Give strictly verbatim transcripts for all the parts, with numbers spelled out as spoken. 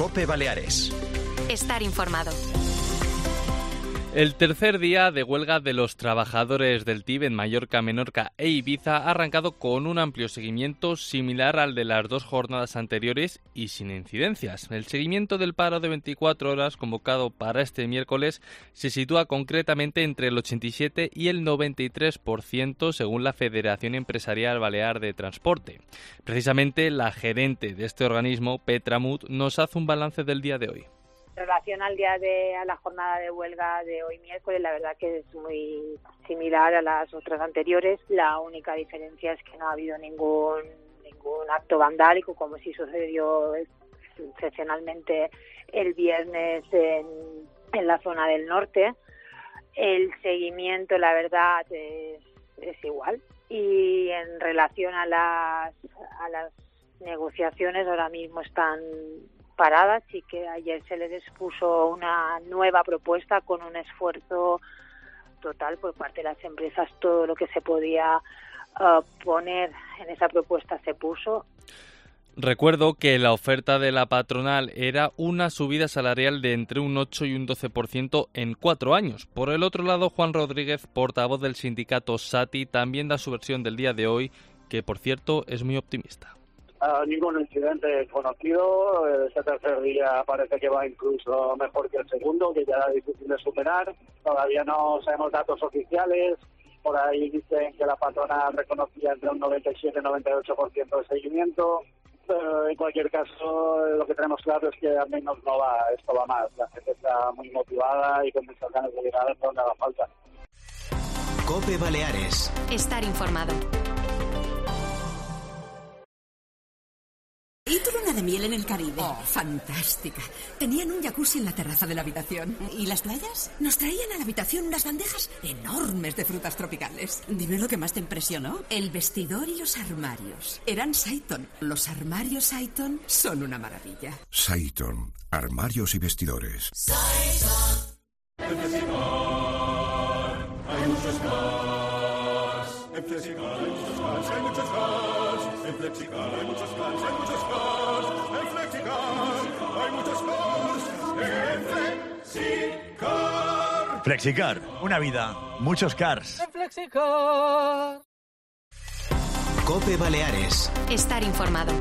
COPE Baleares. Estar informado. El tercer día de huelga de los trabajadores del T I B en Mallorca, Menorca e Ibiza ha arrancado con un amplio seguimiento similar al de las dos jornadas anteriores y sin incidencias. El seguimiento del paro de veinticuatro horas convocado para este miércoles se sitúa concretamente entre el ochenta y siete y el noventa y tres por ciento según la Federación Empresarial Balear de Transporte. Precisamente la gerente de este organismo, Petra Mut, nos hace un balance del día de hoy. En relación al día de a la jornada de huelga de hoy miércoles, la verdad que es muy similar a las otras anteriores. La única diferencia es que no ha habido ningún ningún acto vandálico, como sí sucedió excepcionalmente el viernes en, en la zona del norte. El seguimiento, la verdad, es, es igual. Y en relación a las a las negociaciones, ahora mismo están paradas, y que ayer se les expuso una nueva propuesta con un esfuerzo total por parte de las empresas. Todo lo que se podía uh, poner en esa propuesta se puso. Recuerdo que la oferta de la patronal era una subida salarial de entre un ocho y un doce por ciento en cuatro años. Por el otro lado, Juan Rodríguez, portavoz del sindicato SATI, también da su versión del día de hoy, que por cierto es muy optimista. Uh, ningún incidente conocido. Este tercer día parece que va incluso mejor que el segundo, que ya era difícil de superar. Todavía no sabemos datos oficiales. Por ahí dicen que la patronal reconocía entre un noventa y siete y noventa y ocho por ciento de seguimiento. Pero en cualquier caso, lo que tenemos claro es que al menos no va, esto va más. La gente está muy motivada y con muchas ganas de llegar a donde haga falta. COPE Baleares. Estar informado. ¿Y tu luna de miel en el Caribe? Oh, fantástica. Tenían un jacuzzi en la terraza de la habitación. ¿Y las playas? Nos traían a la habitación unas bandejas enormes de frutas tropicales. Dime lo que más te impresionó. El vestidor y los armarios. Eran Saiton. Los armarios Saiton son una maravilla. Saiton. Armarios y vestidores. Saiton. En Flexicar hay muchos cars. En Flexicar hay muchos cars. Hay muchos cars. En Flexicar hay muchos cars. Hay muchos cars. En Flexicar hay muchos cars. En Flexicar. Flexicar, una vida, muchos cars. En Flexicar. COPE Baleares. Estar informado.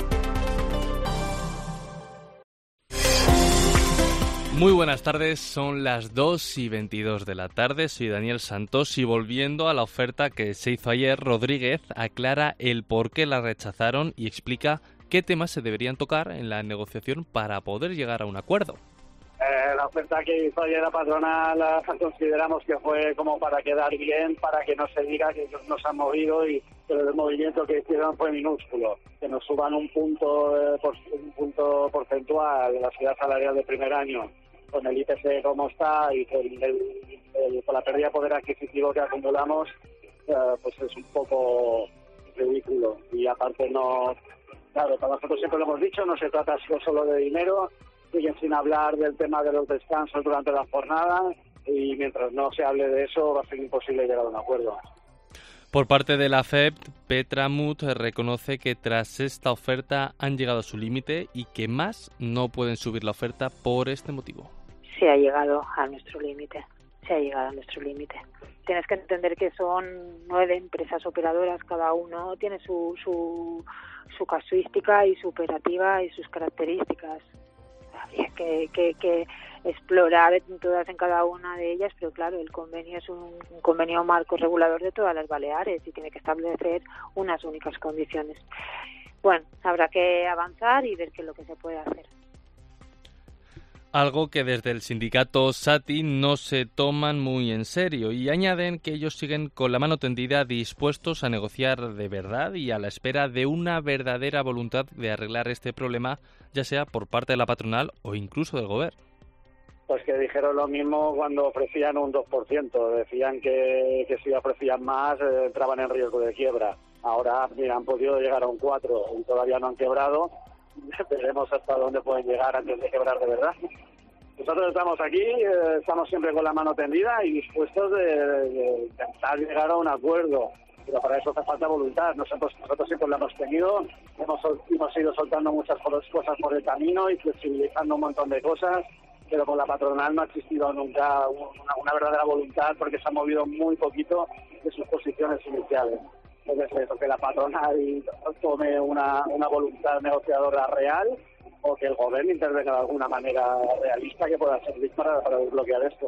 Muy buenas tardes, son las dos y veintidós de la tarde, soy Daniel Santos y volviendo a la oferta que se hizo ayer, Rodríguez aclara el por qué la rechazaron y explica qué temas se deberían tocar en la negociación para poder llegar a un acuerdo. Eh, la oferta que hizo ayer la patronal la consideramos que fue como para quedar bien, para que no se diga que ellos nos han movido y que el movimiento que hicieron fue minúsculo, que nos suban un punto, eh, por, un punto porcentual de la subida salarial de primer año con el I P C como está y con, el, el, con la pérdida de poder adquisitivo que acumulamos, eh, pues es un poco ridículo. Y aparte no, claro, para nosotros siempre lo hemos dicho, no se trata solo de dinero, siguen sin hablar del tema de los descansos durante la jornada y mientras no se hable de eso va a ser imposible llegar a un acuerdo. Por parte de la F E P, Petra Mut reconoce que tras esta oferta han llegado a su límite y que más no pueden subir la oferta por este motivo. Se ha llegado a nuestro límite, se ha llegado a nuestro límite. Tienes que entender que son nueve empresas operadoras, cada uno tiene su, su, su casuística y su operativa y sus características. Habría que, que, que explorar todas en cada una de ellas, pero claro, el convenio es un, un convenio marco regulador de todas las Baleares y tiene que establecer unas únicas condiciones. Bueno, habrá que avanzar y ver qué es lo que se puede hacer. Algo que desde el sindicato SATI no se toman muy en serio y añaden que ellos siguen con la mano tendida, dispuestos a negociar de verdad y a la espera de una verdadera voluntad de arreglar este problema, ya sea por parte de la patronal o incluso del gobierno. Pues que dijeron lo mismo cuando ofrecían un dos por ciento, decían que, que si ofrecían más eh, entraban en riesgo de quiebra. Ahora, mira, han podido llegar a un cuatro y todavía no han quebrado. Veremos hasta dónde pueden llegar antes de quebrar de verdad. Nosotros estamos aquí, eh, estamos siempre con la mano tendida y dispuestos de, de, de intentar llegar a un acuerdo. pero para eso hace falta voluntad. Nosotros, nosotros siempre la hemos tenido, hemos, hemos ido soltando muchas cosas por el camino y flexibilizando un montón de cosas, pero con la patronal no ha existido nunca una, una verdadera voluntad porque se ha movido muy poquito de sus posiciones iniciales. Entonces, eso, que la patronal tome una, una voluntad negociadora real o que el gobierno intervenga de alguna manera realista que pueda servir para, para desbloquear esto.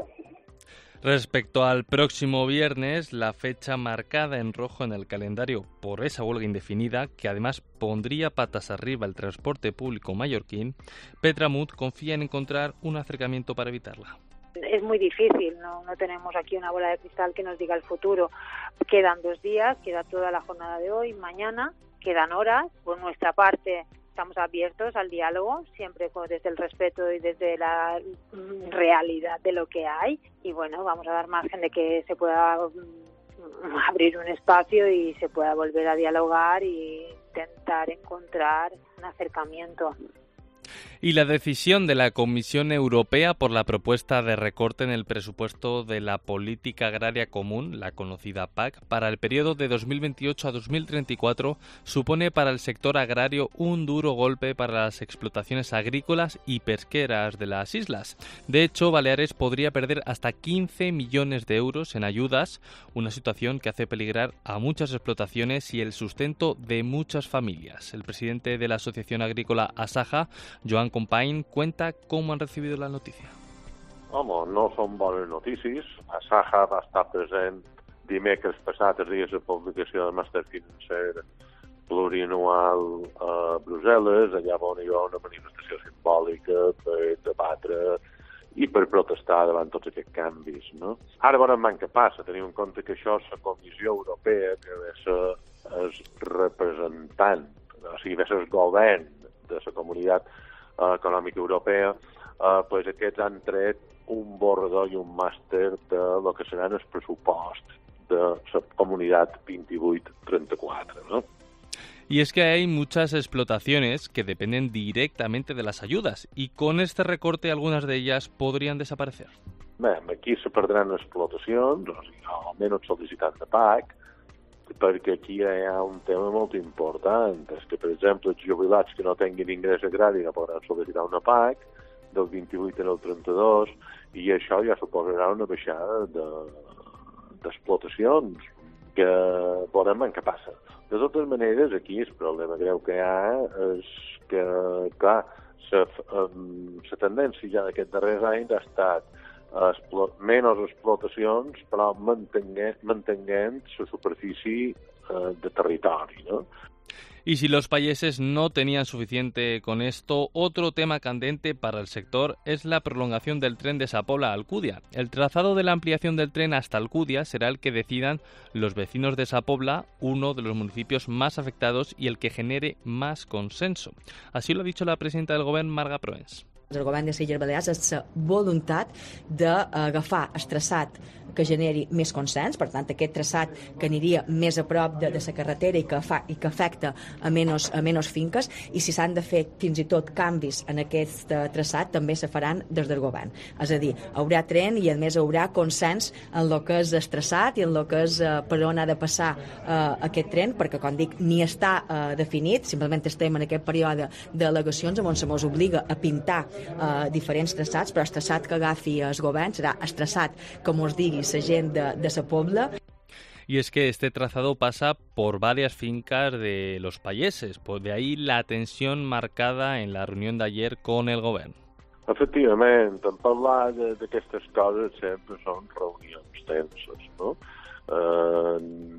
Respecto al próximo viernes, la fecha marcada en rojo en el calendario por esa huelga indefinida, que además pondría patas arriba el transporte público mallorquín, Petramut confía en encontrar un acercamiento para evitarla. Es muy difícil, ¿no? No tenemos aquí una bola de cristal que nos diga el futuro. Quedan dos días, queda toda la jornada de hoy, mañana, quedan horas. Por nuestra parte, estamos abiertos al diálogo, siempre desde el respeto y desde la realidad de lo que hay. Y bueno, vamos a dar margen de que se pueda abrir un espacio y se pueda volver a dialogar e intentar encontrar un acercamiento. Y la decisión de la Comisión Europea por la propuesta de recorte en el presupuesto de la Política Agraria Común, la conocida P A C, para el periodo de dos mil veintiocho a dos mil treinta y cuatro supone para el sector agrario un duro golpe para las explotaciones agrícolas y pesqueras de las islas. De hecho, Baleares podría perder hasta quince millones de euros en ayudas, una situación que hace peligrar a muchas explotaciones y el sustento de muchas familias. El presidente de la Asociación Agrícola Asaja, Joan Compain, cuenta cómo han recibido la notícia. Home, no són bones notícies. Asaja va estar present dimecres passat els dies de publicació del màster financer plurianual a Brussel·les, allà on hi ha una manifestació simbòlica per debatre i per protestar davant tots aquests canvis, no? Ara veurem què passa, tenint en compte que això és la Comissió Europea, que ve ser el representant, o sigui, ve ser el govern de la Comunitat Econòmica Europea, eh, pues aquests han tret un borrador i un màster de lo que seran els pressuposts de la Comunitat veintiocho treinta y cuatro, ¿no? Y es que hay muchas explotaciones que dependen directamente de las ayudas y con este recorte algunas de ellas podrían desaparecer. Bé, aquí se perdran explotacions, o sigui, almenys sol·licitant de P A C, perquè aquí hi ha un tema molt important, és que, per exemple, els jubilats que no tinguin ingrés agrari no podran sol·licitar una P A C del veintiocho en el trenta-dos, i això ja suposarà una baixada de, d'explotacions, que veurem què passa. De totes maneres, aquí el problema greu que hi ha és que, clar, la tendència ja d'aquests darrers anys ha estat Explo- menos explotacions, però mantenguent, mantenguent la superfície eh, de territori, ¿no? Y si los payeses no tenían suficiente con esto, otro tema candente para el sector es la prolongación del tren de Sa Pobla a Alcúdia. El trazado de la ampliación del tren hasta Alcúdia será el que decidan los vecinos de Sa Pobla, uno de los municipios más afectados y el que genere más consenso. Así lo ha dicho la presidenta del Govern, Marga Proens. El govern de les Illes Balears és la voluntat d'agafar el traçat que generi més consens, per tant, aquest traçat que aniria més a prop de, de la carretera i que, fa, i que afecta a menys, a menys finques, i si s'han de fer fins i tot canvis en aquest traçat, també se faran des del govern. És a dir, haurà tren i a més haurà consens en el que és el traçat i en el que és uh, per on ha de passar uh, aquest tren, perquè, com dic, ni està uh, definit, simplement estem en aquest període d'al·legacions on se mos obliga a pintar uh, diferents traçats, però el traçat que agafi el govern serà el traçat que mos digui la gent de, de Sa Pobla. Y es que este trazado pasa por varias fincas de los payeses, pues de ahí la tensión marcada en la reunión de ayer con el govern. Efectivament, en parlar d'aquestes coses sempre són reunions tenses, no? Eh,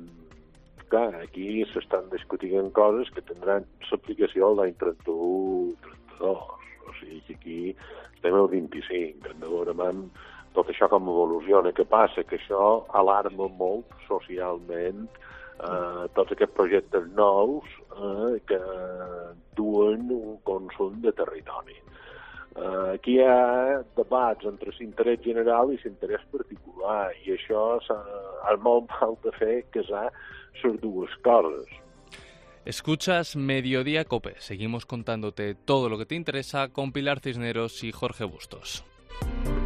clar, aquí s'estan discutint coses que tindran l'aplicació l'any trenta-u trenta-dos, o sigui que aquí estem al vint-i-cinc, hem de veure tot això com evoluciona. Què passa? Que això alarma molt socialment eh, tots aquests projectes nous eh, que duen un consum de territori. Eh, aquí hi ha debats entre l'interès general i l'interès particular, i això és molt mal de fer casar les dues coses. Escuchas Mediodía Cope. Seguimos contándote todo lo que te interesa con Pilar Cisneros y Jorge Bustos.